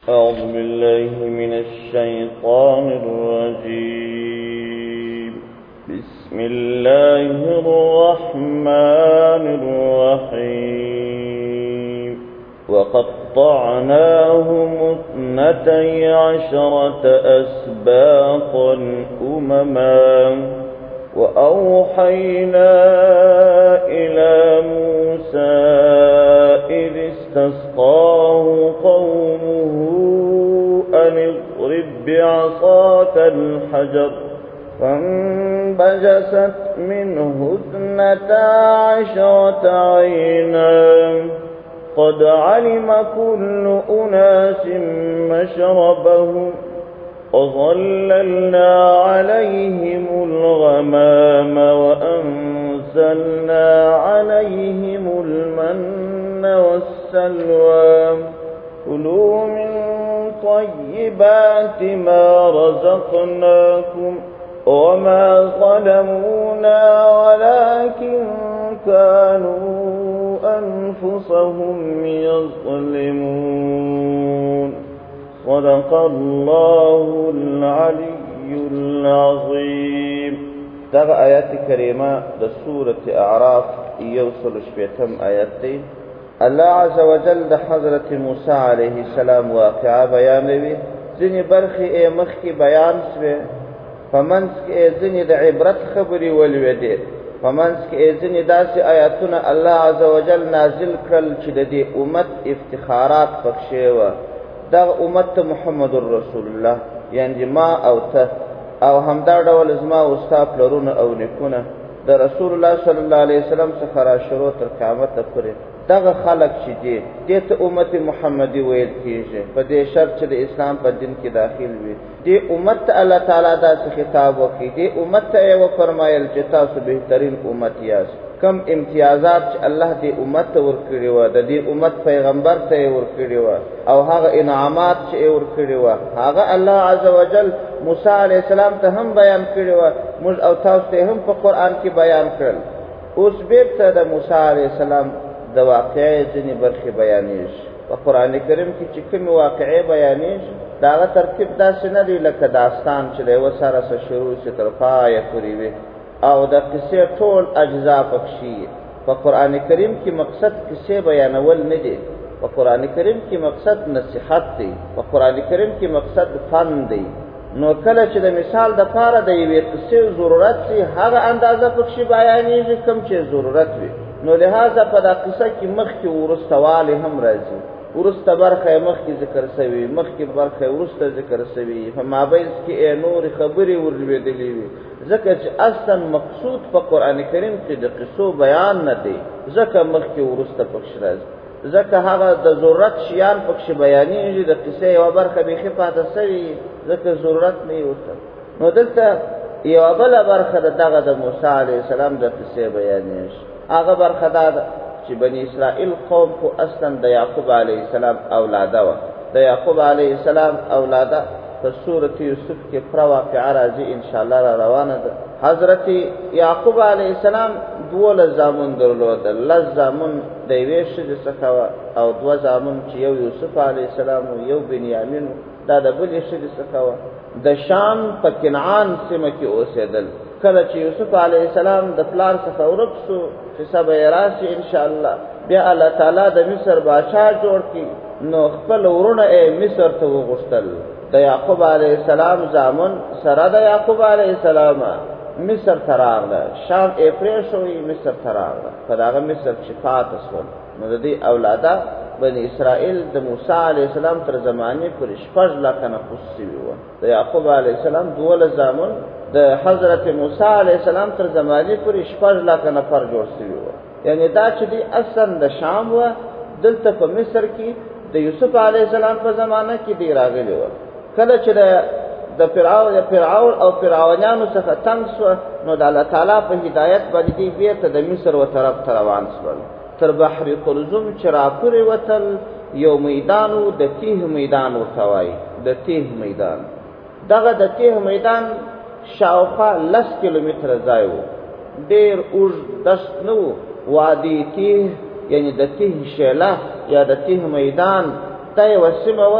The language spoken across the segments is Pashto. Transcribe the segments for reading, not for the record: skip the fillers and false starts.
أعوذ بالله من الشيطان الرجيم. بسم الله الرحمن الرحيم. وقطعناهم 12 أسباطا أمما وأوحينا إلى موسى إذ استسقاه قومه أن اضرب بعصاك الحجر فانبجست منه 12 عينا قد علم كل أناس مشربهم وظللنا عليهم الغمام وأنزلنا عليهم المن والسلوى كلوا من طيبات ما رزقناكم وما ظلمونا ولكن كانوا أنفسهم يظلمون. صدق الله العلي العظيم. دغه آیات کریمه د سورة اعراف یوصل شپیتم آیت دی. الله عز وجل د حضرت موسی علیه السلام واقعا بیانوي. ځینې برخې مخکې بیان شوې، په منځ کې ځینې د عبرت خبرې ولوېدې، په منځ کې ځینې داسې آیاتونه الله عز وجل نازل کړل چې د دې امت افتخارات پکښې وه. دغه امت محمد رسول الله، یعنی ما او ته او همدا ډول زما او ستا پلرونه او نیکونه د رسول الله صلی الله علیه وسلم څخه را شروع تر قیامت پورې دغه خلق چې دي دې ته امت محمدي ویل کېږي، په دې شرط چې د اسلام په دین کې داخل وي. دې امت ته الله تعالی داسې خطاب وکړي، دې امت ته یې وفرمایل چې تاسو بهترین امت یاست. کم امتیازات چې الله دې امت ته ورکړي وه، د دې امت پیغمبر ته یې ورکړي وه، او هغه انعامات چې یې ورکړي وه هغه الله عز وجل موسی علیه السلام ته هم بیان کړي وه، موږ او تاسو ته هم په قرآن کې بیان کړل. اوس بیرته د موسی علیه السلام د واقعې ځینې برخې بیانېږي. په قرآن کریم کې چې کومې واقعې بیانېږي د هغه ترتیب داسې نه دی لکه داستان چې د یوه سره څه شروع شي تر پایه پورې وي او د قصې ټول اجزا پکښې. په قرآن کریم کې مقصد قصې بیانول نه دی، په قرآن کریم کې مقصد نصیحت دی، په قرآن کریم کې مقصد فن دی. نو کله چې د مثال د پاره د یوې قصې ضرورت شي هغه اندازه پکښې بیانېږي کوم چې ضرورت وي. نو لہذا په دا قصه کې مخکې وروسته والی هم راځي، وروسته برخه مخکې ذکر شوي، مخکې برخه وروسته ذکر شوي، په مابینځ کې نورې خبرې ورلوېدلې وي، ځکه چې اصلا مقصود په قرآن کریم کې د قصو بیان نه دی، ځکه مخکې وروسته پکښې راځي، ځکه هغه د ضرورت شیان پکښې بیانېږي، د قصې یوه برخه بیخي پاته شوي ځکه ضرورت نه یې ورته. نو دلته یوه بله برخه د دغه د موسی علیه السلام د قصې بیانېږي. هغه برخه دا ده چې بني اسرائیل قوم خو اصلا د یعقوب علیه السلام اولاده وه، د یعقوب علیه السلام اولاده په سورة یوسف کې پوره واقعه راځي انشاءالله را روانه ده. حضرت یعقوب علیه السلام 12 زامن درلودل، 10 زامن د یوې ښځې څخه وه او 2 زامن چې یو یوسف علیه السلام و یو بنیامین دا د بلې ښځې څخه وه. د شام په کنعان سیمه کې اوسېدل. کله چې یوسف علیه السلام د پلار څخه ورک شو چې سبا یې راشي انشاءالله بیا الله تعالی د مصر بادشاه جوړ کړي، نو خپل ورونه یې مصر ته وغوښتل. د یعقوب علیه السلام زامن سره د یعقوب علیه السلام مصر ته راغله، شام یې پرېښوی مصر ته راغله، په دغه مصر چې پاته شول. نو د دې اولاده بني اسرائیل د موسی علیه السلام تر زمانې پورې 6 لکه نفوس شوي وه. د یعقوب علیه السلام 12 زامن د حضرت موسی علیه السلام تر زمانې پورې 6 لکه نفر جوړ شوي وه. یعنی دا چې دی اصلا د شام وه، دلته په مصر کې د یوسف علیه السلام په زمانه کې دی راغلی وه. کله چې د فرعون او فرعونیانو څخه تنګ شوه نو د الله تعالی په هدایت باندې دی بیرته د مصر و طرف ته روان شول. تر بحر قلزم چې راپورې وتل یو میدان و، د تیه میدان ورته وایي، د تیه میدان. دغه د تیه میدان شاوخوا 10 کیلومتره ځای و، ډېر اوږد دشت نه و. وادي تیه یعنی د تیه شیله یا د تیه میدان دا یوه سیمه وه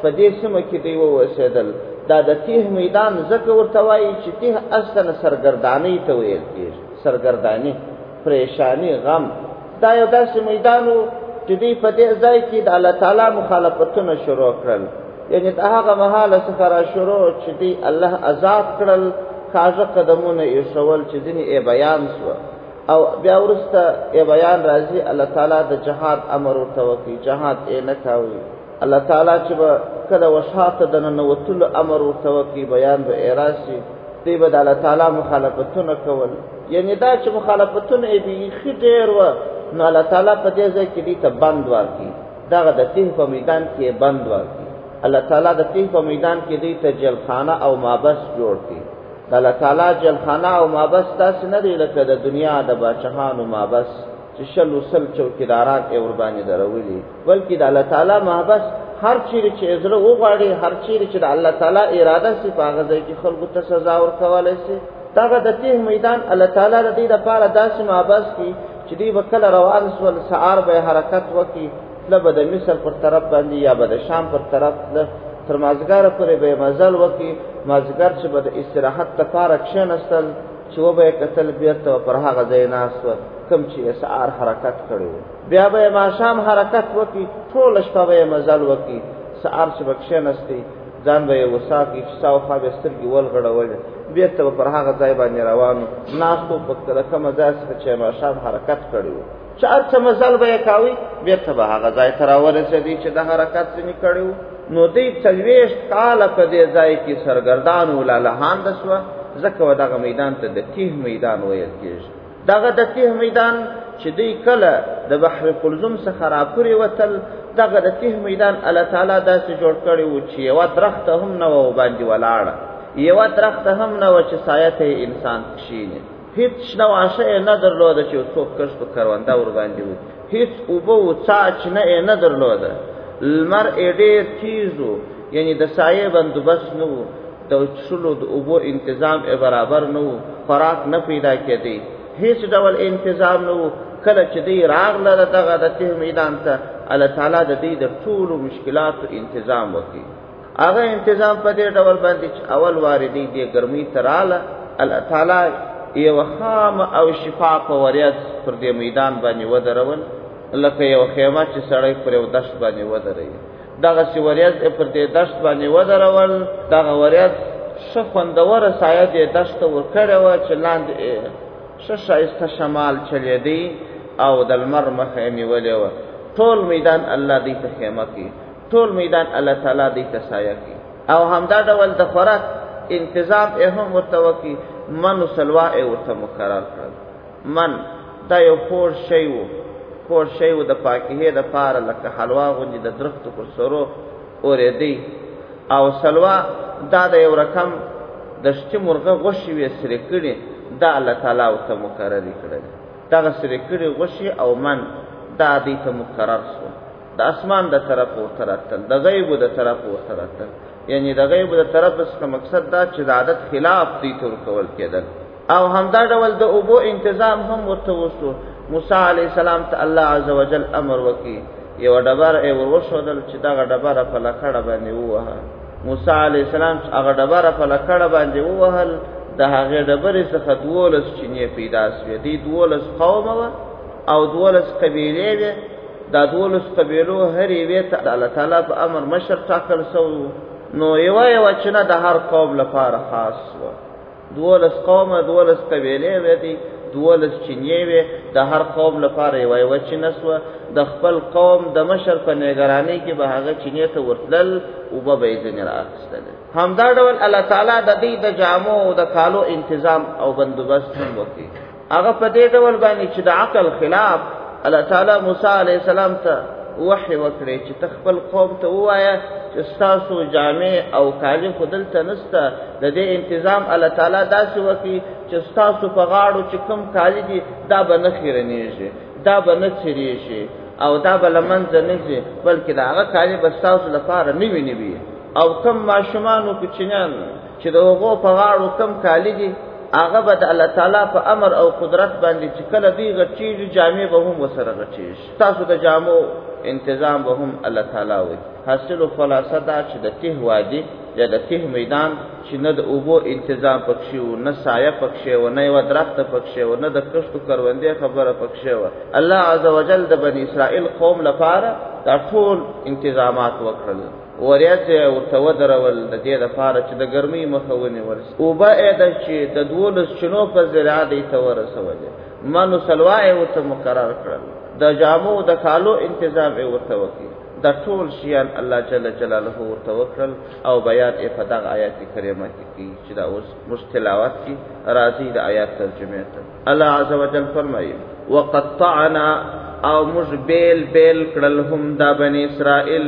په دې سیمه کې دی اوسېدل. دا د تیه میدان ځکه ورته وایي چې تیه اصلا سرګردانۍ ته ویل کېږي، سرګرداني، پریشانی، غم. دا یو داسې میدان و چې دوی په دې ځای کې د الله تعالی مخالفتونه شروع کړل. یعنې د هغه مهاله څخه را شروع چې دوی الله آزاد کړل، کاږه قدمونه ایښول چې ځینې یې بیان سوه. او بیا وروسته یې بیان راځي الله تعالی د جهاد امر ورته وکړي، جهاد یې نه کاوه. الله تعالی چې به کله وشاته د ننوتلو امر ورته وکړي، بیان به یې راشي، دوی به د الله تعالی مخالفتونه کول. یعنې دا چې مخالفتونه یې بیخي ډېر وه، نو الله تعالی په دې ځای کې دوی ته بند ورکړي، دغه د تیه په میدان کې یې بند ورکړي. الله تعالی د تیه په میدان کې دوی ته جلخانه او مابس جوړ کړي. د الله تعالی جلخانه او مابس داسې نه دی لکه د دنیا د باچهانو مابس چې شل وسل چوکیداران یې ورباندې درولي، بلکې د الله تعالی مابس هر چیرې چې زړه وغواړي، هر چیرې چې د الله تعالی اراده سي، په هغه ځای کې خلکو ته سزا ورکولی سي. دغه د تیه میدان الله تعالی د دې دپاره داسې مابس کړي چې دوی به کله روان سول، سهار به حرکت وکړي، تله به د مصر پر طرف باندې یا به د شام پر طرف تله، تر مازدیګره پورې به یې مزل وکړي. مازدیګر چې به د استراحت دپاره کښېنستل، چې وبه یې کتل بېرته پر هغه ځای ناست وه کوم چې یې سهار حرکت کړی و. بیا به یې ماښام حرکت وکړي، ټوله شپه به یې مزل وکړي. سهار چې به کښېنستی، ځان به یې وسا کړي چې شاوخوا به یې سترګې ولغړولې، بېرته به پر هغه ځای باندې روان و، ناست و په کومه ځای څخه چې یې ماښام حرکت کړی و. چې هر څه مزل به یې کاوه، بېرته به هغه ځای ته راورسېدی چې د حرکت ځینې کړی و. نو دوی 40 کاله په دې ځای کې سرګردان و، لالهانده سوه، ځکه و دغه میدان ته د تیه میدان ویل کېږي. دغه د تیه میدان چې دوی کله د بحر کلزم څخه راپورې وتل، دغه د تیه میدان الله تعالی داسې جوړ کړی و چې یوه درخته هم نه وه باندې ولاړه، یوه درخته هم نه وه چې سایه ته یې انسان کښېني، هېڅ شنه واښه یې نه درلوده چې یو څوک کښت و کرونده ورباندې و، هېڅ اوبه و څاڅنه یې نه درلوده، لمر یې ډېر تیز و، یعنې د سایې بندوبست نه و، د څښلو د اوبو انتظام یې برابر نه و، خوراک نه پیدا کېدی، هیڅ ډول انتظام نه و. کله چې دوی راغله دغه د تیه میدان ته، الله تعالی د دوی د ټولو مشکلاتو انتظام وکړي. هغه انتظام په دې ډول باندې چې اول وارې دوی دې ګرمۍ ته راغله، الله تعالی یوه خامه او شفاف وریځ پر دې میدان باندې ودرول، لکه یو خیمه چې سړی پر یو دشت باندې ودروي. دغسې وریځ پر دې دشت باندې ودرول. دغه وریځ ښه خوندوره سایه دې دشت ته ورکړې وه چې لاندې ښه ښایسته شمال چلېدی او د لمر مخه یې نیولې وه. ټول میدان الله دوی ته خیمه کړي، ټول میدان الله تعالی دوی ته سایه کړي. او همدا ډول د خوراک انتظام یې هم ورته وکړي. من و سلوا یې ورته مقرر کړل. من دا یو خوږ شی و، خوږ شی و د فاکهې دپاره، لکه حلوا غوندې د درختو پر سرو اورېدی. او سلوا دا د یو رقم دشتي مرغه غوښې وې سرې کړي، دا الله تعالی ورته مقررې کړلې. دغه سرې کړي غوښې او من دا دوی ته مقرر سو. د اسمان د طرف ورته راتل، د غیبو د طرف ورته راتل. یعنې د غیبو د طرف څخه مقصد دا چې د عادت خلاف دوی ته ورکول کېدل. او همدا ډول د اوبو انتظام هم ورته وسو. موسی علیه السلام ته الله عز وجل امر وکړي، یوه ډبره یې ور وښودل چې دغه ډبره په لکړه باندې ووهه. موسی علیه السلام چې هغه ډبره په لکړه باندې ووهل، د هغې ډبرې څخه 12 چینې پیدا سوې. دې 12 قومه وه او 12 قبیلې وې. دا 12 قبیلو هر یوې ته د الله تعالی په امر مشر ټاکل سوی و. نو یوه چینه د هر قوم لپاره خاص وه. 12 قومه، 12 قبیلې وې دي، 12 چینې وې، د هر قوم لپاره یوه چینه سوه. د خپل قوم د مشر په نګرانۍ کې به هغه چینې ته ورتلل، اوبه به یې ځینې رااخیستلې. همدا ډول الله تعالی د دوی د جامو او د کالو انتظام او بندوبست هم وکړي. هغه په دې ډول باندې چې د عقل خلاف الله تعالی موسی علیه السلام ته وحی وکړي چې ته خپل قوم ته ووایه چې ستاسو جامې او کالي خو دلته نسته. د دې انتظام الله تعالی داسې وکړي چې ستاسو په غاړو چې کوم کالي دي دا به نه خیرنېږي، دا به نه څیرېږي او دا به له منځه نه ځي، بلکې د هغه کالي به ستاسو لپاره نوي نوي. او کم ماشومان و کوچنیان چې د هغو په غاړو کم کالي دي هغه به د الله تعالی په امر او قدرت باندې چې کله دی غچیږي جامع به هم وسره غچیږي تاسو د جامو انتظام به هم الله تعالی وي حاصل خلاصه دا چې د ته وادي یا د ته میدان چې نه د اوبو انتظام پکښې و نه سایه پکښې و نه یو درخت پکښې و نه د کښتو کروندې خبره پکښې و الله عز وجل د بنی اسرائیل قوم لپاره دا ټول انتظامات وکړل وریاځ ورته ودرول د دې لپاره چې د ګرمۍ مخه ونیول اوبه اېده چې د 12 چنو په ذریعه دې ته ورسولې منو سلوای ورته مقرر کړل د جامو د کالو انتظام یې ورته وکړ د ټول شیان الله جل جلاله ورته وکړل او بیان یې په دغه آیات کریمه کې چې دا اوس مستلاوات کې راځي د آیات ترجمه ته الله عز وجل فرمایي وقطعنا او مش بیل کړل هم د بنی اسرائیل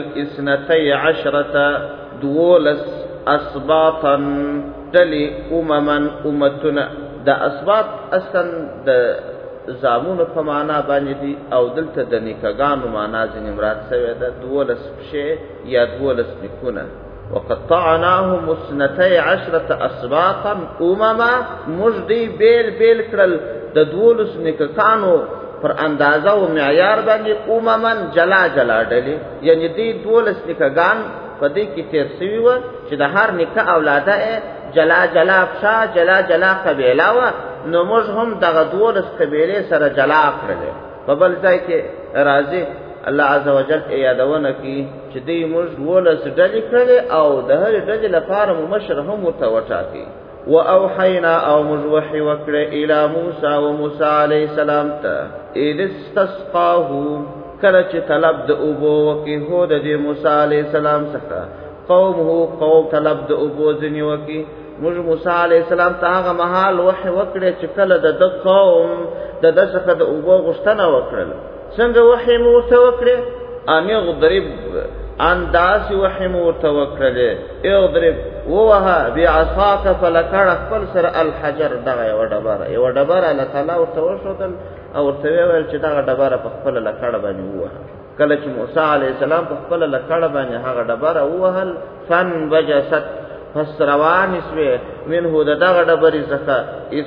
12 دولس اسباطا دلی امتنا د اسباط اصلا د زامونو په معنا باندې دي او دلته د نیکګانو معنا ځینې مراد شوی ده 12 شی یا 12 نکونه وقطعناهم 12 اسباطا مجدي بیل کړل د 12 نیکګانو پر اندازه او معیار باندې جلا ډلې یعنی دې 12 نیکګان په دې کې تیر شوی و چې د هر نیکه اولاده جلا افشا جلا قبیله و نو موږ هم دغه 12 قبیله سره جلا کړل په بل ځای کې راځي الله عز وجل یادونه کوي چې دې موږ 12 ډلې کړې او د هر ډلې لپاره مشر هم وټاکي واوحینا او موږ وحی وکړه الی موسی او موسی علیه السلام ته اذ استسقاه کله چې طلب د اوبو وکي هو د موسی علیه السلام څخه قوم طلب د اوبو ځنی وکي موږ موسی علیه السلام ته هغه مهال وحی وکړه چې کله د قوم د څخه د اوبو غوښتنه وکړل څنګه وحی مو وکړه ان یضرب انداز وحی مو وکړل یضرب ووها بعصاك فلکړ خپل سر الحجر دغه یو ډبره الله تعالی ورته وشودل او ورته ویل چې دغه ډبره په خپل لکړ باندې ووها کله چې موسی علیه السلام په خپل لکړ باندې هغه ډبره ووهل فن بجست فسروان اسوه منه دغه ډبرې څخه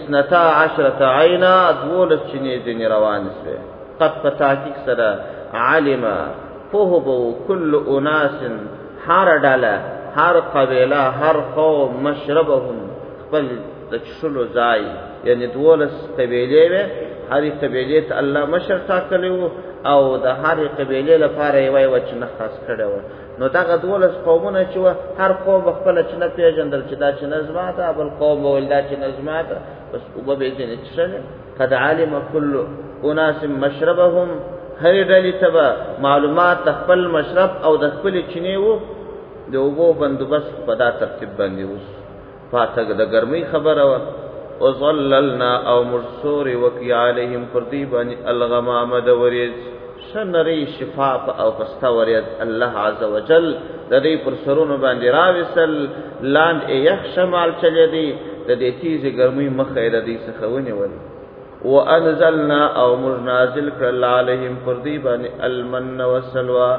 12 عینا 12 چنې دې روان اسوه قد فتاکیک سره علم فهبو كل اناس هر ډاله هر قبیله هر قوم مشربهم خپل د چلو ځای یعنی 12 قبیله وي هر قبیله ته الله مشر ټاکلو او د هر قبیله لپاره یو وچ نه خاص کړو نو دا 12 قومونه چې هر قوم خپل چې نه پیژندل چې دا چې نظم ده بل قوم ولدا چې نظم ده بس او به دې چې قد علم كل اناس مشربهم هر ډلې ته معلومات خپل مشرب او د خپل چینه وو د وګو بندوبست په دا ترتیب باندې اوس فاتګ د ګرمۍ خبره و او ظللنا او مرسور وکي عليهم فرديبان الغمام دوريز شنري شفاف او پستا وريز الله عز وجل د دې پر سرونو باندې راوسل لاند یخ شمال چلي دي د دې تیز ګرمۍ مخه د دې څخه ونیول وانزلنا او منازل کړل عليهم فرديبان المن والسلوى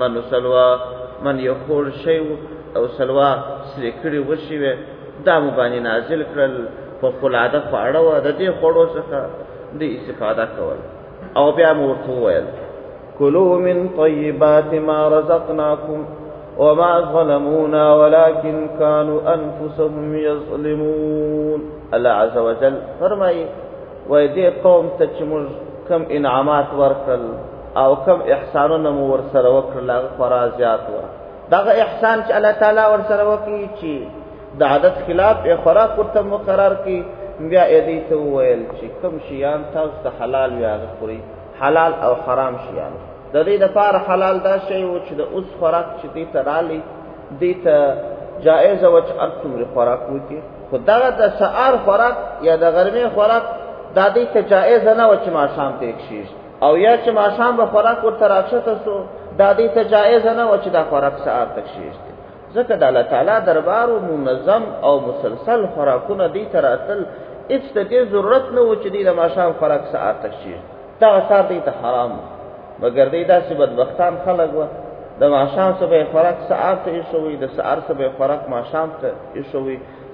من يخور شيء او سلوى سلیکړي وشي دا مبانی نازل کړل په خلاده فاړه و د دې خړو څخه د استفاده کول او بیا مرته ویل كلوا من طيبات ما رزقناكم وما ظلمونا ولكن كانوا انفسهم يظلمون الله عز وجل فرمایي وای دې قوم ته چې موږ کم انعامات ورکړل او کم احسانونه مو ورسره وکړل هغه فرازيات و دغه احسان چې الله تعالی ورسره وکړي چې د عادت خلاف خوراک ورته مقرر کی بیا دې ته ویل چې کوم شیان تاسو ته حلال وي هغه خوري حلال او حرام شیان د دې لپاره حلال دا شی و چې د اوس خوراک چې دې ته رالي دې ته جائز او چې ارتم خوراک وتی خدای د سحر خوراک یا د غرمه خوراک د دې ته جائز نه و چې ما شام ته شي او یا چې ما شام به خوراک ورته راښته سو د دې ته جائز نه و چې دا خوراک سحر ته شي ځکه د الله تعالی دربار منظم او مسلسل خوراکونه دي تراتل هیڅ ته ضرورت نه و چې د ماشام خوراک ساعت شي دا سار دي ته حرام مګر دې داسې بدبختان خلک و د ماشام سبه خوراک ساعت یې شوی د سحر سبه خوراک ماشام ته یې شوی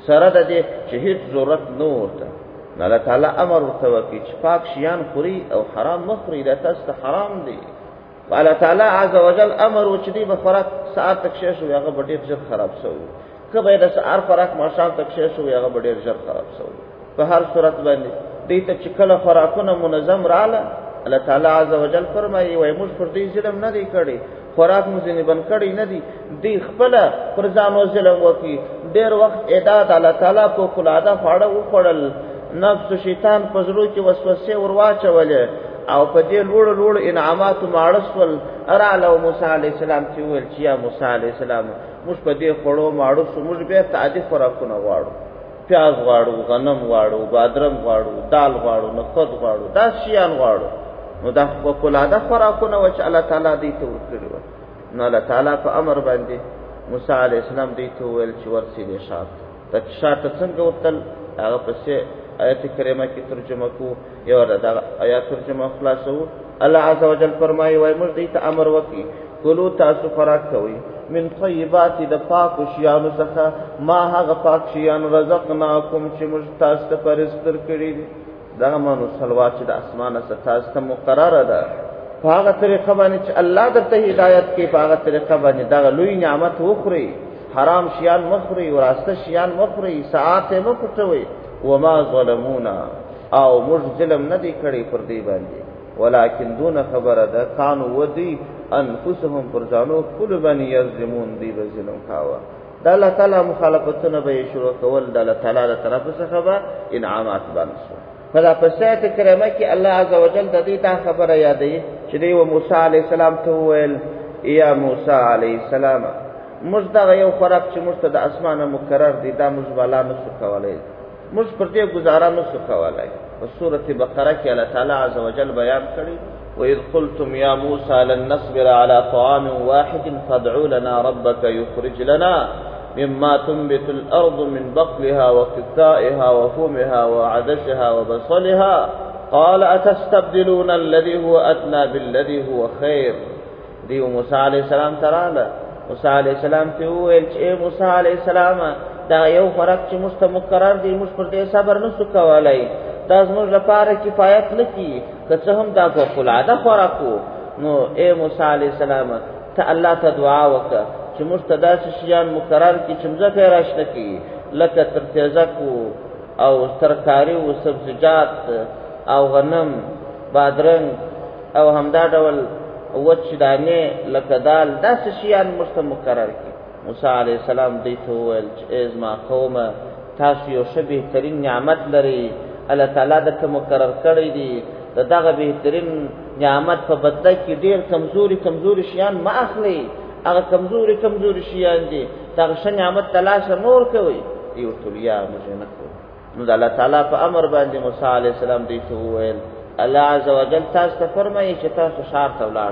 سره د دې چې هیڅ ضرورت نه ورته. الله تعالی امر ورته وکړي چې پاک شیان خوري او حرام مه خوري، دا تاسو ته حرام دي. الله تعالی عز وجل امر و چې دې به خوراک ساعت تک شې شو هغه ډېر ژر خراب شوی، که به د سحر خوراک ماښام تک شې شو هغه ډېر ژر خراب شوی. په هر صورت باندې دې ته چې کله خوراکونه منظم رااله، الله تعالی عز وجل فرمایي وای موږ پر دې ظلم نه دی کړی، خوراک مو ځینې بند کړی نه دي، دې خپل پر ځانو ظلم وکړي. ډېر وخت اعداد الله تعالی په کلاده خواړه وخوړل، نفس و شیطان په زړه کې وسوسې ورواچولې او په دې لوړ لوړ انعامات ماړه شول. رااله موسی علیه السلام چې وویل چې یا موسی علیه السلام موږ په دې خوړو ماړه شو، موږ بیا تعدي خوراکونه غواړو، پیاز غواړو، غنم غواړو، بادرنګ غواړو، دال غواړو، نخود غواړو، دا شیان غواړو. نو دا په کلاده خوراکونه و چې الله تعالی دې ته ورکړي وو. نو الله تعالی په امر باندې موسی علیه السلام دې ته وویل چې ورسېدې شاته. ته شاته څنګه وتل هغه پسې آیت کریمه کې ترجمه کو، یو دا آیات ترجمه خلاصو. الله عز وجل فرمایي وای موږ دې ته امر وکړي کلو تاسو خوراک کوئ من طیبات د پاک شیانو څخه ما هغه پاک شیان رزقناکم چې موږ تاسو ته پرست درکړي دي. دا مانو صلوات چې د اسمانه څخه تاسو ته مقرره ده په هغه طریقه باندې چې الله درته هدایت کوي، په هغه طریقه باندې دا لوی نعمت وخوري، حرام شیان مخوري، وراسته شیان مخوري، ساعت مه پټوي. وما ظلمونا او موږ ظلم نه دی کړی پر دې باندې، ولکن دون خبره ده کانو ودی انفسهم پر ځانو خپل باندې یظلمون، دی به ظلم کاوه. د الله تعالی مخالفتونه به شروع کول، د الله تعالی له طرف څخه به انعامات باندې شو. فدا پسات کریمه کې الله عز وجل د دې تا خبره یادې چې دی و موسی علی السلام ته ویل یا موسی علی السلام موږ دا یو خوراک چې موږ ته د اسمانه مقرر دي دا موږ بالا نه شو کولای، موږ پر دې گزاره نه شو کولای. په سورۃ بقره کې الله تعالی عز وجل بیان کړی وَإِذْ قُلْتُمْ يَا مُوسَى لَن نَّصْبِرَ عَلَى طَعَامٍ وَاحِدٍ فَادْعُ لَنَا رَبَّكَ يُخْرِجْ لَنَا مِمَّا تُنبِتُ الْأَرْضُ مِنْ بَقْلِهَا وَقِثَّائِهَا وَفُومِهَا وَعَدَسِهَا وَبَصَلِهَا قَالَ أَتَسْتَبْدِلُونَ الَّذِي هُوَ أَدْنَىٰ بِالَّذِي هُوَ خَيْرٌ. دیو موسی علیہ السلام تراله موسی علیہ السلام ته وویل چې موسی علیہ السلام دا یو خوراک چې موږ ته مقرر دی موږ پر دې صبر نه شو کولای، دا زموږ لپاره کفایت نه کوي که څه هم دا په فولاده خوراکو. نو اے موسی علیہ السلام ته الله ته دعا وکړه چې موږ ته داسې شیان مقرر کړي چې مځکه یې راشنه کړي، لکه ترتیزکو او ترکاري او سبزیجات او غنم، بادرنګ او همدا ډول وچ دانې لکه دال، داسې شیان موږ ته مقرر کړي. موسی علیہ السلام دې ته وویل چې ای زما قومه تاسو یو ښه بهترین نعمت لرئ، الله تعالی درته مقرر کړی دی، د دغه بهترین نعمت په بدله کې ډېر کمزوري شیان مه اخلئ، هغه کمزوري شیان دي، دغه ښه نعمت ته لاس مه ورکوئ. دی ورته ویل یا موږ یې نه کوو. نو د الله تعالی په امر باندې موسی علیہ السلام دې ته وویل الله عز وجل تاسو ته فرمایي چې تاسو ښار ته ولاړ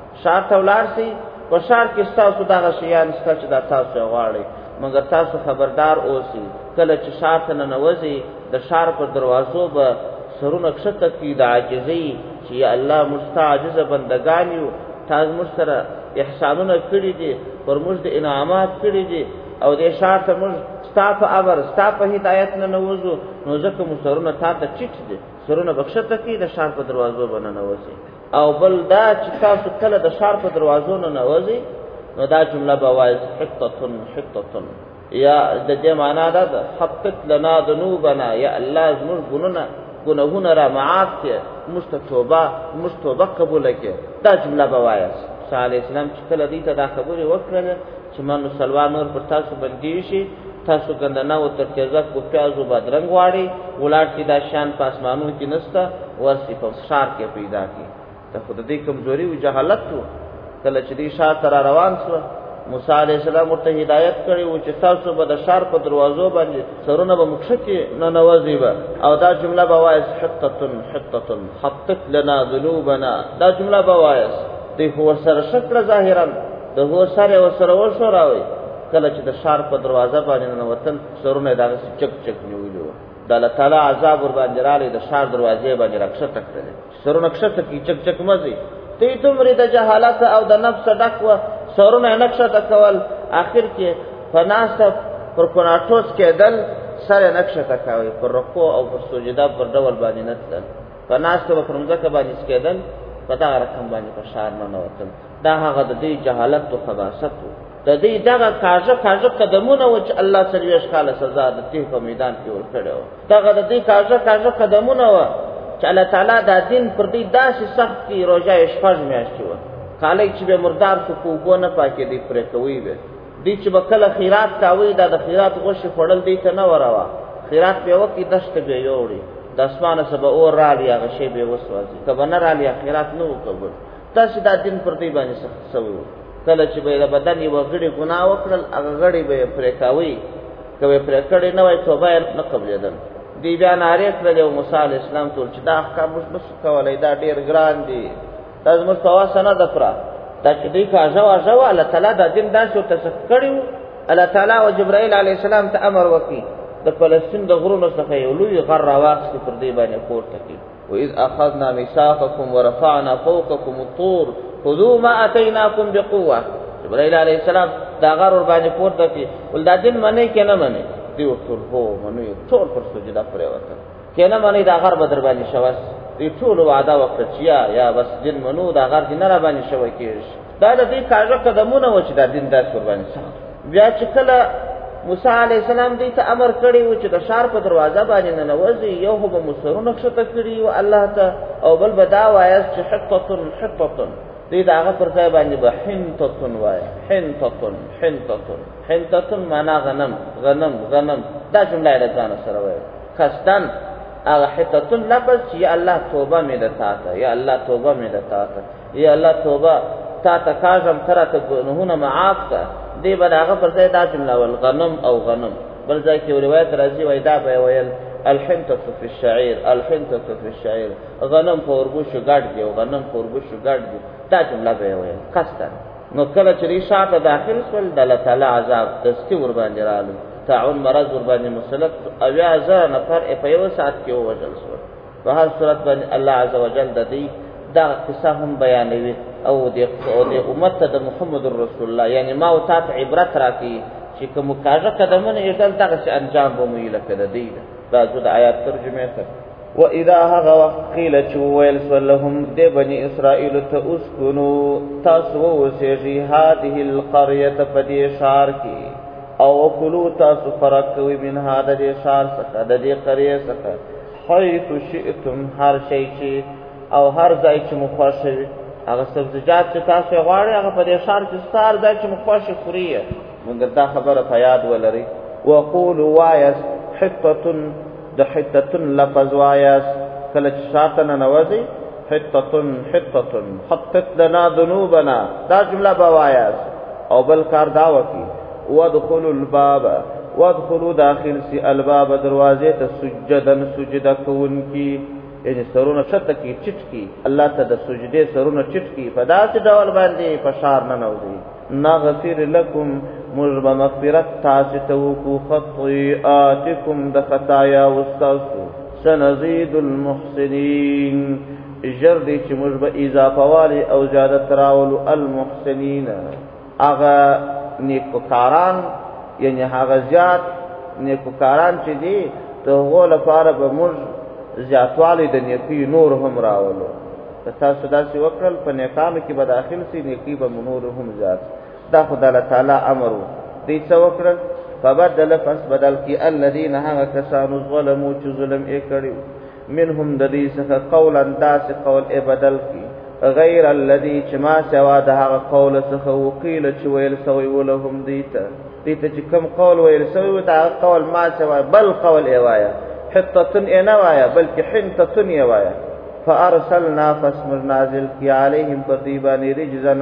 شئ، په ښار کې ستاسو دغه شیان شته چې دا تاسو غواړئ، مګر تاسو خبردار اوسئ کله چې ښار ته ننوځئ د ښار پر دروازو به سرونه کښته کړي د عاجزۍ چې یا الله موږ ستا عاجزه بندګان یو، تا موږ سره احسانونه کړي دي، پر موږ د انعامات کړي دي او دې ښار ته موږ ستا په امر ستا په هدایت ننوځو، نو ځکه مو سرونه تا ته ټیټ دي، سرونه به کښته کړي د ښار په دروازو به ننوځئ. او بل دا چې تاسو کله د ښار په دروازو ننوځئ نو دا جمله به وایي حطتن، یا د دې معنا دا ده حقق لنا ذنوبنا، یا الله زموږ ګناهونه را معاف کړي، موږ ته توبه قبوله کړي. دا جمله به وایي. موسی علیه السلام چې کله دې ته دا خبرې وکړلې چې منو سلوا نور پر تاسو باندې شي، تاسو ګندنه او ترتیزک او پیاز او بادرنګ واړی ولار کې دا شان پاسمانو کې نسته ورسې په ښار کې پیدا کی. ته خود دې کمزوري او جهالت وو. کله چې دې ښار ته روان شو موسی علیہ السلام ورته هدایت کړی و چې تاسو به د ښار په دروازو باندې سرونه به مخشه کې ننوځئ به، او دا جمله به وایي حطتن حقق لنا ذنوبنا، دا جمله به وایي. دوی خو ورسره شکړه ظاهرا د هو سره ورسره وشوراوي، کله چې د ښار په دروازه باندې ننوتل سرونه یې دغسې چک نیولي وو. د الله تعالی عذاب ور باندې راغلی، د ښار دروازې باندې راکښته کړلې، سرونه کښته کړي چک مزي. دوی دومره د جهالت او د نفس ډک وه، سرونه یې نه کښته کول، آخر کې په ناسته پر کناټوس کېدل سره نقشه تکاوي پر رکوع او پر سجده پر ډول باندې نه تلل په ناس ته پر مځکه باندې سکیدل په دا رقم باندې په شار نه وتل دا هغه د دې جهالت او خباثت د دې دغه کاژه قدمونه و چې الله سرویش کاله سزا د دې په میدان کې ورکړو دغه د دې کاژه قدمونه و چې الله تعالی دا دین پر دې داسې سخت کې روزه شپږ میاشتې و خالق چې به مردار څو کوو نه پاکې دی پرې کوي به دې چې بکله خیرات کاوي دا د خیرات غوښه فړل دې ته نه وروا خیرات به وکي دشت به یوړي د اسمانه سبا اور را لیا غشي به وسوځي کبه نه را لیا خیرات نو قبول تاسو دا دین پر دې باندې سخت سوي کله چې به بدن یو غړي ګناه وکړل هغه غړي به پرې کاوي کبه پرې کړي نه وای توبه نه قبلېدل دی بیا ناری کړل او موسی علی السلام ټول چې دا احکام مش کولای دا ډیر ګران دي دا زموږ په واسه نه د پرا دا چې دې کا جوا الله تعالی دا دین داسې تسخ کړیو الله تعالی او جبرائیل علی السلام ته امر وکي د فلسطین د غرونو څخه یو لوی غر راوخت پر دې باندې پورته کړي واذ اخذنا ميثاقكم ورفعنا فوقكم الطور خذوا ما اتيناكم بقوه جبرائیل علی السلام دا غر ور باندې پورته کړي ول دا دین منې کنه منې دی ټول هو منې ټول پر سجده پرې وته کنه منې دا غر بدر باندې شواس دی ټول وعده وکړه چې یا بس دین منو دا غر دین را باندې شوی کېږي دا د دې کاژه قدمونه و چې دا دین داس قرباني سخت بیا چې کله موسی علی السلام دې ته امر کړی و چې د شار په دروازه باندې نه نوځي یو هو مسرونه خشته کړی او الله ته او بل بدا وایس چې حطتن دې دا هغه پر ځای باندې به حنتتن وای حنتتن معنا غنم دا جمله ده ځان سره وای خستان هغه حتتن لفظ چې الله توبه مې ده تاسو یا الله توبه مې ده تاسو یا الله توبه تا تکاژم ترته ګناهونه معاف کا دې بلاغه پر ځای دا جمله ول غنم او غنم بل ځای کې روایت راځي وای دا به ویل الحنتة في الشعير غنم پوربوشو ګډ دی او غنم پوربوشو ګډ دی دا جمله به ویل قصدا نو کله چې ریشاته داخل سول د الله تعالی عذاب دستی ور باندې رالو تعون مرض ور باندې مسلط او یا زره نفر په یو ساعت کې وژل شو په هر صورت باندې الله عزوجل د دې دا قصه هم بیانوي او د امت د محمد رسول الله یعنی ما او تاسو عبرت راکې چې کوم کاژه قدمونه یې دل تاسو انجام بموي لکه د دې دا د آیات ترجمه ده واذا هغه قيل چويل لهم د بني اسرائيل تاسكنوا تاسو وسيجي هذه القريه فدي شار کی او کلو تاسو فرق کوي من هذا دي شار څخه د دې قريه څخه حيث شئتم هر شي چې او هر ځای چې مخاصوي هغه سبزیجات چې تاسو غواړئ هغه په دې شار کې ستار ځای چې مخاصه خوري موږ دا خبره په یاد ولري وقولوا وایس حتتن د حتتن لفظ وایس کله چې شاتنه نوځي حتتن حتت لنا ذنوبنا دا جمله بوایس او بل کار دا وکي وادخلوا الباب وادخلوا داخل سی الباب دروازه ته سجده کوون کی یعنی سرونه شت کی چټ کی الله ته د سجده سرونه چټ کی په داسې ډول باندې فشار نه نوځي نغفر لكم مرب مغفرت تاسو ته کو خطیئاتکم د خطایا واستغفر سنزيد المحسنین جردی چې مرب اضافه والی او زیادت راول المحسنین اغه نیکوکاران یعنی هغه زیات نیکوکاران چې دي ته غو لپاره به مرج زیاتوالی د نیکی نور هم راولو تاسو داسې وکړل په نیکانو کې به داخل سي نیکی به نور هم زیات دا خدای تعالی امر دې څو وکړل فبدل بدل کی الذين هغه کسانو ظلموا چې ظلم یې کړو منهم د دې څخه قولا داس قول یې بدل کی غیر الذي چې ما سوا د هغه قول څخه وقيل چې ویل سوی ولهم دیته چې کوم قول ویل سوی دا قول ما سوا بل قول یې وایا حتتن انوایا بلکہ حنتتن یوایا فارسلنا فاسمر نازل کی علیہم قطیبانی رجزن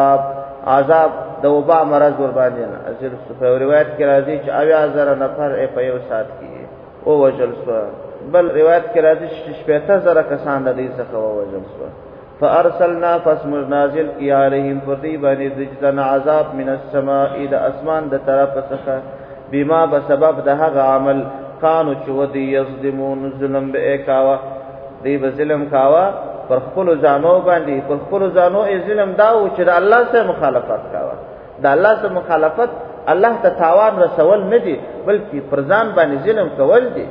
عذاب دوبا مرض وربانی نازل سفر روایت کی راضی چا اویا زر نفر پیو سات کی او وجل سوا بل روایت کی راضی شپیتا زر کسان دی سخوا وجل سوا فارسلنا فاسمر نازل کی علیہم قطیبانی رجزن عذاب من السماء دا اسمان دا طرف سخوا بما بسبب دا حق عمل کانو چودی یظلمون ظلم به کاوا دی به ظلم کاوا پر خپل ځانو باندې پر خپل ځانو ظلم داو چې د الله سره مخالفت کاوا د الله سره مخالفت الله ته تاوان رسول نه دي بلکې پر ځان باندې ظلم کول دي.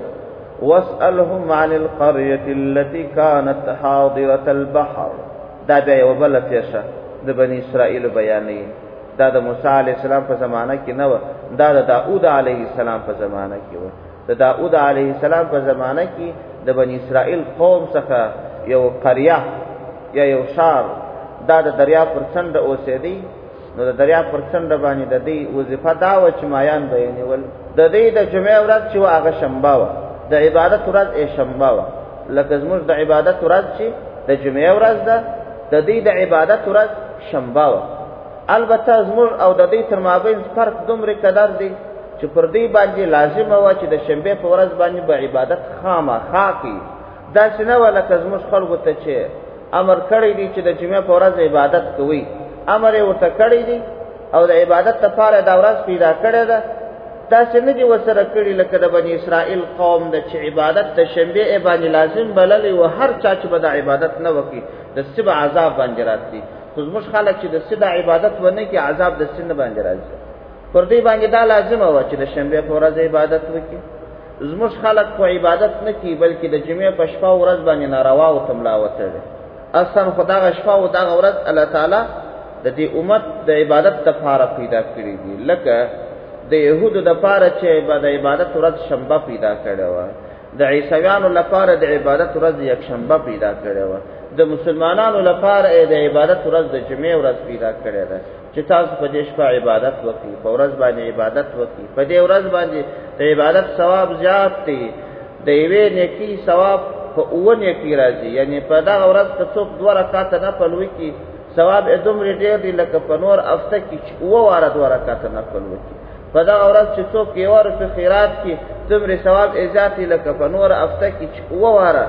واسألهم عن القرية التي كانت حاضرة البحر، دا بیا یو بله پیښه د بني اسرائیل بیانوي. دا د موسی علیه السلام په زمانه کې نه و، دا د داؤد علیه السلام په زمانه کې و. د داؤد علیه السلام په زمانه کې د بني اسرائیل قوم څخه یو قریه یا یو شار دا د دریاب پر څنډه اوسېدی. نو د دریاب پر څنډه باندې د دې وظیفه دا و چې مایان بیانول. د دې د جمعې ورځ چې هغه شنبه وه، د عبادت ورځ شنبه وه، لکه زموږ د عبادت ورځ چې د جمعې ورځ ده، د دې د عبادت ورځ شنبه وه. البته زموږ او د دې تر مابین فرق دومره قدر دی چې پر دې باندې لازمه وه چې د شنبې په ورځ باندې به عبادت خامخا کوي. داسې نه وه لکه زموږ خلکو ته چې امر کړی دی چې د جمعې په ورځ عبادت کوي، امر یې ورته کړی دی او د عبادت لپاره دا ورځ پیدا کړې ده. داسې نه دي ورسره کړي لکه د بني اسرائیل قوم د چې عبادت د شنبې باندې لازم بللی و، هر چا چې به د عبادت نه وکړي د سې به عذاب باندې راتلي. خو زموږ خلک چې د سې د عبادت ونه کړي عذاب د سې نه باندې راځي. پر دې باندې دا لازمه وه چې د شنبې په ورځ عبادت وکړي. زموږ خلک خو عبادت نه کوي بلکې د جمعې په شپه ورځ باندې ناروا او تملا وتړي. اصلا خو دغه شپه او دغه ورځ الله تعالی د دې امت د عبادت لپاره پیدا کړی دي، لکه د یهودو لپاره چې د عبادت ورځ شنبه پیدا کړې وه، د عیسویانو لپاره د عبادت ورځ یک شنبه پیدا کړې وه، د مسلمانانو لپاره د عبادت ورځ د جمعې ورځ پیدا کړې ده چې تاسو په دې شپه عبادت وکړئ، په ورځ باندې عبادت وکړئ. په دې ورځ باندې د عبادت ثواب زیات دی، د یوې نیکي ثواب په اووه نیکي راځي. یعنی په دغه ورځ که څوک 2 رکعاته نفل وکړي ثواب یې دومره ډېر دی لکه په نور هفته کې چې 2 واره 2 رکعاته نفل وکړي. په دغه ورځ چې څوک 1 روپۍ خیرات کړي دومره ثواب یې زیات دی لکه په نور هفته کې چې 2 واره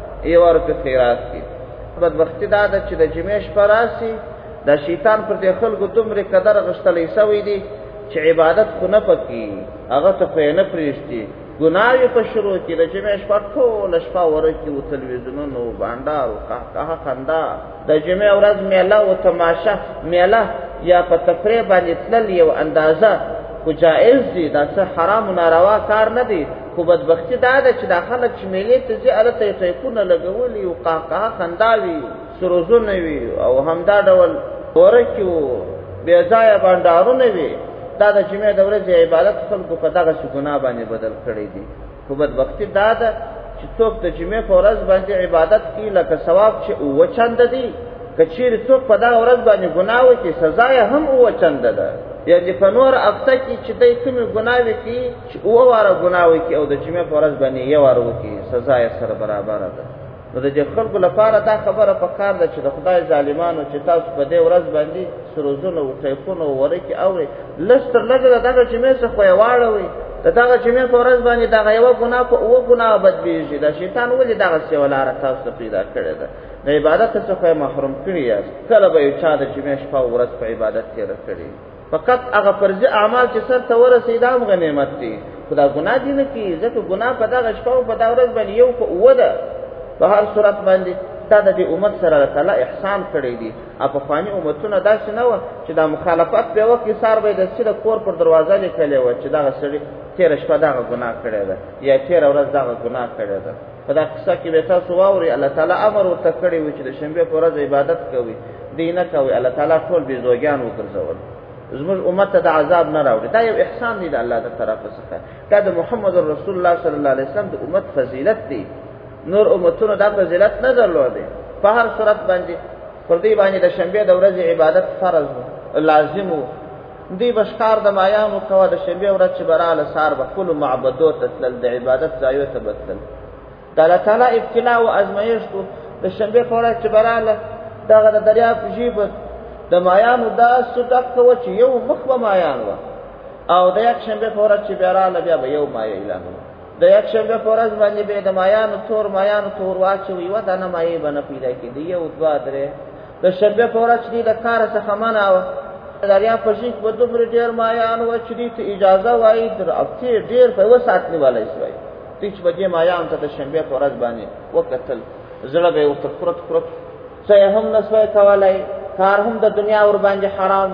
1 روپۍ خیرات کړي. بدبختي دا ده چې د جمعې شپه راسي د شیطان پر دې خلکو دومره قدر غښتلی سوی دی چې عبادت خو نه پکې هغه ته خو یې نه پرېږدي. ګناه یې په شروع کې د جمعې شپه ټوله شپه ورکي و تلویزیونونو بانډار و قهقه خندا. د جمعې ورځ میله و تماشه میله یا په تفریح باندې تلل یو اندازه خو جائز دي، دا څه حرام و ناروا کار نه دی. خو بدبختي دا ده چې دا خلک چې میلې ته ځي هلته یې ټیپونه لګولي و قهقه خندا وي سروزونه وي او همدا ډول ورکي و بې ځایه بانډارونه وي. دا د جمعې د ورځې عبادت خلکو په دغسې ګناه باندې بدل کړی دي. خو بدبختي دا ده چې څوک د جمعې په ورځ باندې عبادت کوي لکه ثواب چې 7 چنده دي، که چیرې څوک په دغه ورځ باندې ګناه وکړي سزا یې هم 7 چنده ده. یعنې په نور هفته کې چې دی کومې ګناوې کوي چې 7 واره ګناه وکړي او د جمعې په ورځ باندې 1 واره وکړي سزا یې سره برابره ده. نو د دې خلکو لپاره دا خبره پکار ده چې د خدای ظالمانو چې تاسو په دې ورځ باندې سروزونه او ټیپونه ورکي اوري لږ تر لږه د دغه جمعې څخه یې واړوئ. د دغه جمعې په ورځ باندې دغه یوه ګناه په 7 ګناه بدلېږي. دا شیطان ولې دغسې یوه لاره تاسو ته پیدا کړې ده؟ د عبادت څخه یې محروم کړي یاست. کله به یو چا د جمعې شپه او ورځ په عبادت تېره کړي. فقط هغه فرضي اعمال چې سر ته ورسېد هم غنیمت دي، خو دا ګناه دي نه کېږي ځکه ګناه په دغه شپه او په دغه ورځ باندې 1 په 7 ده. په هر صورت باندې دا د دې امت سره الله تعالی احسان کړی دی. پخواني امتونه داسې نه وه چې دا مخالفت به وکړي سار به یې د سیده کور پر دروازه لیکلی وه چې دغه سړي تېره شپه دغه ګناه کړې ده یا تېره ورځ دغه ګناه کړې ده. په دا قصه کې به تاسو واورئ الله تعالی امر ورته کړی و چې د شنبې په ورځ عبادت کوئ، دی نه کوئ. الله تعالی ټول بېزوګیان وګرځول، زموږ امت ته د عذاب نه راوړي. دا یو احسان دی د الله د طرفه څخه. دا د محمد رسول الله صلی الله علیه وسلم د امت فضیلت دی. نور امتونو دا فضیلت نه درلودې. په هر صورت باندې پر دې باندې د شنبې د ورځې عبادت فرض و لازم و. دوی به ښکار د مایانو کوه د شنبې ورځ چې به راله سهار به خپلو معبدو ته تلل، د عبادت ځایو ته به تلل. د الله تعالی ابتلا و ازمایښت و د شنبې په ورځ چې به راله دغه د دریاب ژیبه د مایانو داسې ډکه وه چې یو مخ به مایان وه او د یک شنبې په ورځ چې بیا راله بیا به یو مایه اعلان وه. د یک شنبې په ورځ باندې به د مایانو تور مایانو تور واچوي، یوه دانه مایې به نه پیدا کېدې، 1 2 3. د شنبې په ورځ چې دوی د کاره څخه منع وه د دریاب په ژیګ به دومره ډېر مایان وه چې دوی ته اجازه وایي تر هفتې ډېر په 1 ساعت نیولی شوی. دوی چې به دې مایانو ته د شنبې په ورځ باندې وکتل زړه به یې ورته کرت کرت، څه یې هم نه سوی کولی، کار هم د دنیا ور باندې حرام و.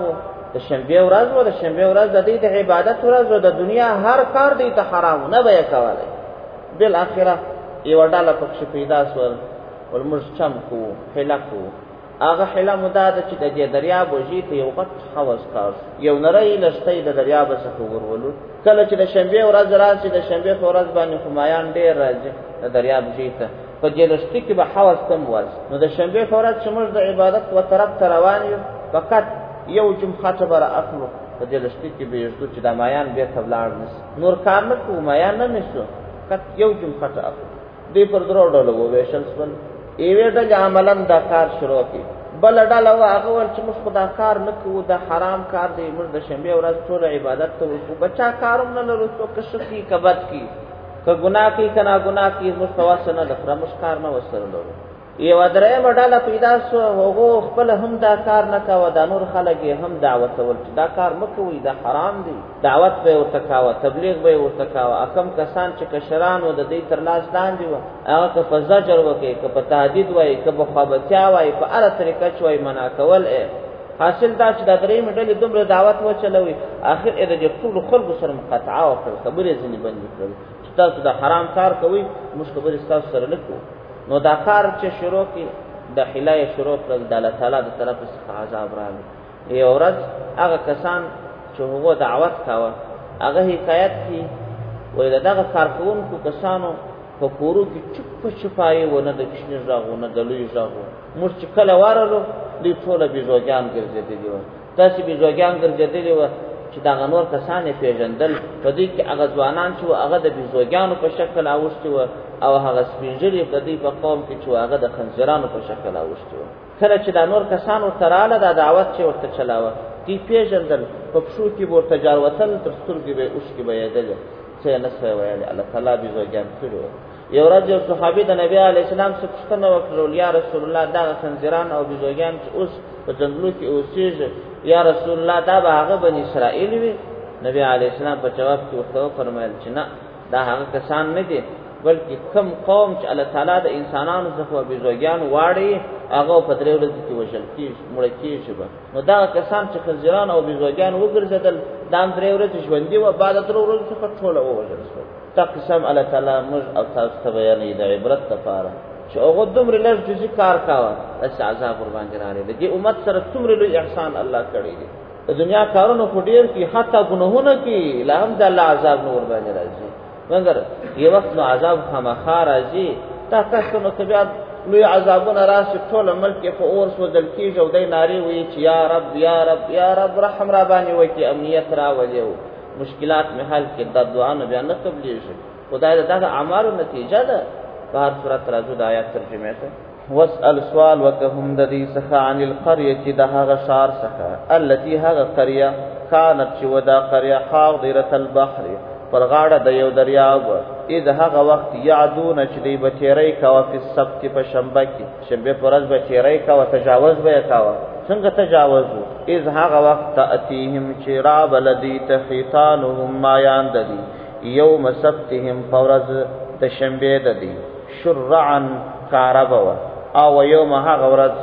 د شنبه ورځ و د شنبه ورځ د دې د عبادت ورځ و د دنیا هر کار دې ته حرام نه به کولای بل اخره یو ډاله پکښ پیدا سول ولمر چم کو هلاکو هغه حلا مداد چې د دریاب وږي ته یو غټ حوض کار یو نری لشتې د دریاب څخه ورولو کله چې د شنبه ورځ راځي د شنبه ورځ باندې خمایان ډېر راځي د دریاب جیته په جلشتي کې به حوض تم واز نو د شنبه ورځ چې موږ د عبادت و طرف روان یو فقط یو جمعه ته بر اخلو په جلشتي کې به یو چې د مایان به تبلاړ نس نور کار نه کوو مایان نه نشو فقط یو جمعه ته اخلو دې پر درو ډول وو ویشل سول ایوه د عملاً دا کار شروع کی بل ډاله هغه ول چې موږ خدا کار نه کوو دا حرام کار دی موږ د شنبه ورځ ټول عبادت ته وکړو بچا کاروم نه لرو څو کشکی کبد کی که گناہ کی کنا گناہ کی مستواسه نه لفره مشکار نه وسره لرو یو درې مډاله پیدا سو هغه خپل هم دا کار نه کاوه د نور خلک هم دعوت ول دا کار مکوې دا حرام دی دعوت به ورته کاوه تبلیغ به ورته کاوه اکم کسان چې کشران و د دې تر لاس لاندې و هغه که په زجر وکي که په تهدید وای که په خبرتیا وای په هر طریقه چوي منا کول حاصل دا چې د درې مډلې دومره دعوت و چلوي اخر اې د ټول خلکو سره مقاطعه او خبرې ځنی بند کړو چې تاسو د حرام کار کوي موږ خبرې تاسو سره نکو نو دا کار چې شروع کی د حلای شروع کړل د الله تعالی د طرف څخه عذاب راغی یو ورځ هغه کسان چې هغه دعوت کاوه هغه حکایت کی وای دغه کارکونکو کسانو په کورو کې چپ چپای ونه د کشنی ژغونه د لوی ژغو موږ چې کله وارلو دې ټول بيزوګان ګرځېدلی و تاسو بيزوګان ګرځېدلی و چې دا غنور کسان پیژندل په دې کې هغه ځوانان چې هغه د بيزوګانو په شکل اوښتي و او هغه سپینجری په دې په قوم کې چې هغه د خنزرانو په شکل اوښتي و کله چې دا نور کسانو تراله د دعوت چې ورته چلاوه دې پیژندل په پښو کې ورته جاروتل تر سترګې به اوښ کې به یادل چې نه سوي ویل الله تعالی بيزوګان کړو یو ورځ یو صحابي د نبی علی السلام څخه پوښتنه وکړه یا رسول الله دا خنزران او بيزوګان چې اوس په جنگلو کې اوسېږي یا رسول الله دا به هغه بنی اسرائیل وي نبی علی السلام په جواب کې ورته فرمایل چې نه دا هغه کسان نه دي بلکې کم قوم چې الله تعالی د انسانانو څخه بيزوګان واړي هغه په درې ورځې کې وشل کیږي مړ کیږي نو دا کسان چې خنزران او بيزوګان وګرځیدل دا درې ورځې ژوندۍ و بعد درې ورځې څخه ټول ووژل شول تقسم الله تعالی موږ او تاسو ته بیانې د عبرت لپاره چې هغه دومره لږ جزئی کار کاوه چې عذاب ور باندې راغلی دي امت سره څومره لوی احسان الله کړی دی د دنیا کارونو په ډیر کې حتی ګناهونه کې لهم د الله عذاب نور باندې راځي مګر یو وخت نو عذاب خامخا راځي تاسو نو بیا لوی عذابونه راشي ټول ملک په اور سوځل کېږي او دای ناری وي چې یا رب یا رب یا رب رحم را باندې وکي امنیت را ولیو مشکلات میں حل کې د دعا نه بیان قبلېږي خدای دغه اعمالو نتیجه ده په هر صورت راځو د آیات ترجمه ته واسأل سوال وکهم د دې څخه عن القريه دهغه شار څخه التي هغه قريه كانت چې ودا قريه حاضره البحر پر غاړه د یو دریاب اذ هغه وخت یعدون چې دی بچری کاوه په سبت په شنبه کې شنبه پرز بچری کاوه تجاوز به کاوه څنګه تجاوز اذ هغه وخت تاتيهم شراب الذي تحيطانهم ما ينددي يوم سبتهم فرز د شنبه ددي شرعا کاربوا او یوم هغه ورځ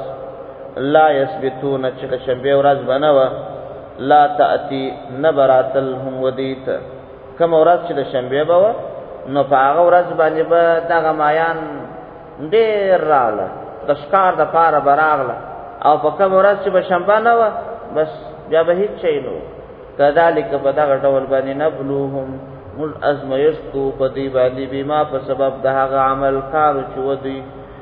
لا يثبتون چې شنبه ورځ بنوا لا تاتي نبراتلهم وديت کوم ورځ چې د شنبه به نو په هغه ورځ باندې به دغه مایان ډېر راغله د ښکار د پاره براغله او په کوم ورځ چې به شنبه نه و بس بیا به هیڅ شی نو کذالک په دغه ډول باندې نبلوهم مل ازمیشتو په دې باندې بما په سبب د هغه عمل کارو چې ودی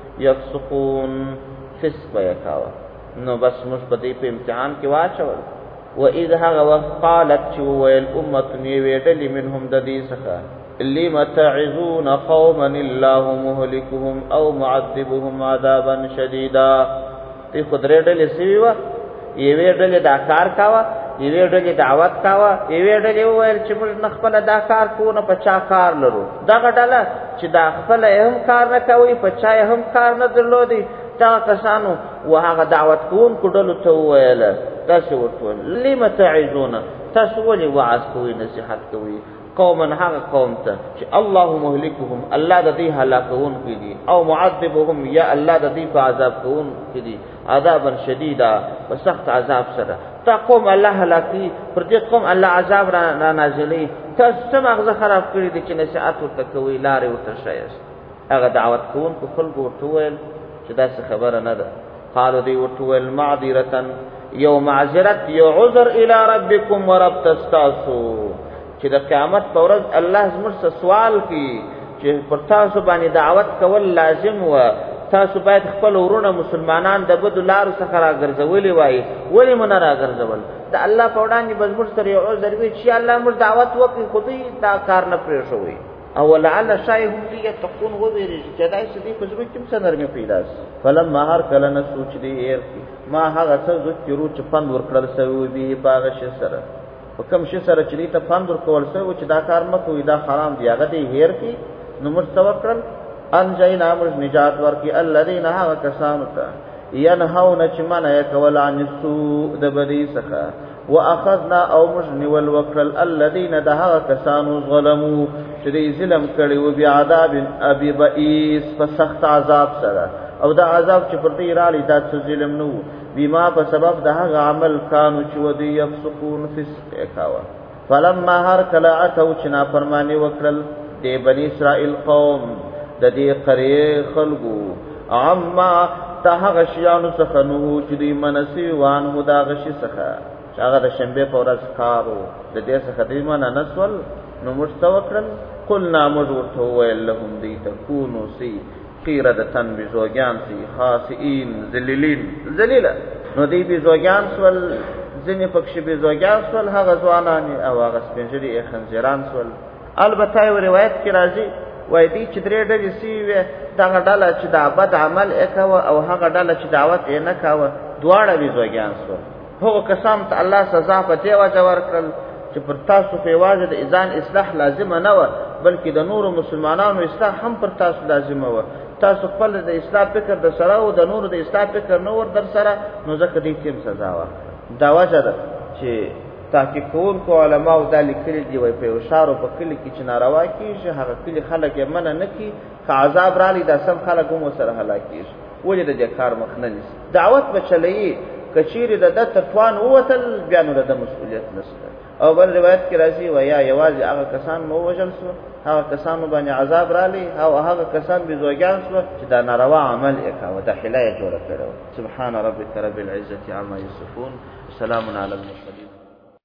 یفسقون فسق یکاوه نو بس موږ په دې په امتحان کې واچول وإذ هغه وقت قالت شوال امه نیویدل منهم د دې څخه لم تعظون قوما الله مهلكهم او معذبهم عذابا شديدا تی خدرېدل سیوا یویدل دا کار کاوه یویدل دعوت کاوه یویدل ویل چې موږ نخپل دا کار کو نه پچا کار لرو دا غډاله چې دا خپل هم کار نه کوي پچا هم کار نه درلودي دا کسانو وهغه دعوت کوون کډلو ته ویل تاسو ورته لم تعظون تاسو ولي وعظ کوي نصيحت کوي قوما هغه قوم ته چې الله مهلكهم الله د دې هلاکون کړي او معذبهم یا الله د دې په عذاب کوون کړي عذابا شديدا وسخت عذاب سره دا قوم الله هلاکی، پر دې قوم الله عذاب را نازلی، تاسو څه مغزه خراب کړی دي چې نصیحت ورته کوئ، لارې ورته ښایاست. هغه دعوت کوونکو خلکو ورته وویل چې داسې خبره نه ده. قالو دی ورته وویل معذرة، یو معذرت، یو عذر الی ربکم، ورب تستاسو چې د قیامت په ورځ الله زموږ څخه سوال کوي چې پر تاسو باندې دعوت کول لازم و، تاسو باید خپل ورونه مسلمانان د بدو لارو څخه راګرځولي وای، ولې مو نه راګرځول؟ د الله په وړاندې به زموږ سره یو عذر وي چې الله موږ دعوت وکړي، خو دوی دا کار نه پرېښوي. او لعل شاید هم دې تقون وبېږي چې دای څه دې په زړه کې څه نرمي پیدا شي. فلما هر کله نه سوچ دی هیر ما هغه څه ذکرو چې پند ورکړل سوی به باغ شي سره، په کوم شي سره چې دې ته پند ورکول سوی چې دا کار مه کوئ، دا حرام دی، هغه دې هیر کی. نو موږ څه وکړل؟ انجینا موږ نجات ورکړي الذین هغه کسانو ته ینهون چې منع کول عن السوء د بدی څخه، واخذنا او موږ نیول وکړل الذین د هغه کسانو ظلمو چې دې ظلم کړي و بعذاب ابي بئیس، په سخت عذاب سره. او دا عذاب چې پر دې رالی دا څه ظلم نو بما په سبب د هغه عمل کانو چې ودی یفسقون فسق کاوه. فلما هر کله اتو چې نافرمانی وکړل د بنی اسرائیل قوم د دې قریه خلقو عما ته هغه شیانو څخه نو چې دوی منسی وان هدا غشي څخه چې هغه د شنبه په ورځ کارو د دې څخه دوی منه نسول. نو مستوکرن قلنا مجورته ویل لهم دی تکونو سی قیردتن بزوگیان سی خاسئین ذلیلا. نو دی بزوگیان سول، ځینې پکښې بزوگیان سول، هغه ځوانانی او هغه سپینږیري خنزیران سول. البته یو روایت کې راځي وای دی چې درې ډلې سوي وې، دغه ډله چې دا بد عمل یې کوه او هغه ډله چې دعوت یې نه کوه، دواړه بزوګیان سول. هغو کسانو ته الله سزا په دې وجه ورکړل چې پر تاسو په یوازې د ځان اصلاح لازمه نه وه، بلکې د نورو مسلمانانو اصلاح هم پر تاسو لازمه وه. تاسو خپل د اصلاح فکر در سره او د نورو د اصلاح فکر نه ور در سره، نو ځکه دې کې هم سزا وه. دا وجه ده چې تحقیق کوونکو علماو دا لیکلي دي وایي په یو ښار او په کلي کې چې ناروا کېږي، هغه کلي خلک یې منع نه کړي، که عذاب رالی دا سم خلک هم ورسره هلاک کېږي. ولې د دې کار مخ نه نیسي؟ دعوت به چلوي، که چیرې د ده تر توان ووتل بیا نو د ده مسؤلیت نشته. او بل روایت کې راځي ویا یوازې هغه کسان مو وژل سو، هغه کسانو باندې عذاب رالی، او هغه کسان بزوګیان سو چې دا ناروا عمل یې کاوه، دا حیله یې جوړه کړې وه. سبحان ربک رب العزة عما یصفون، سلام علی المرسلین.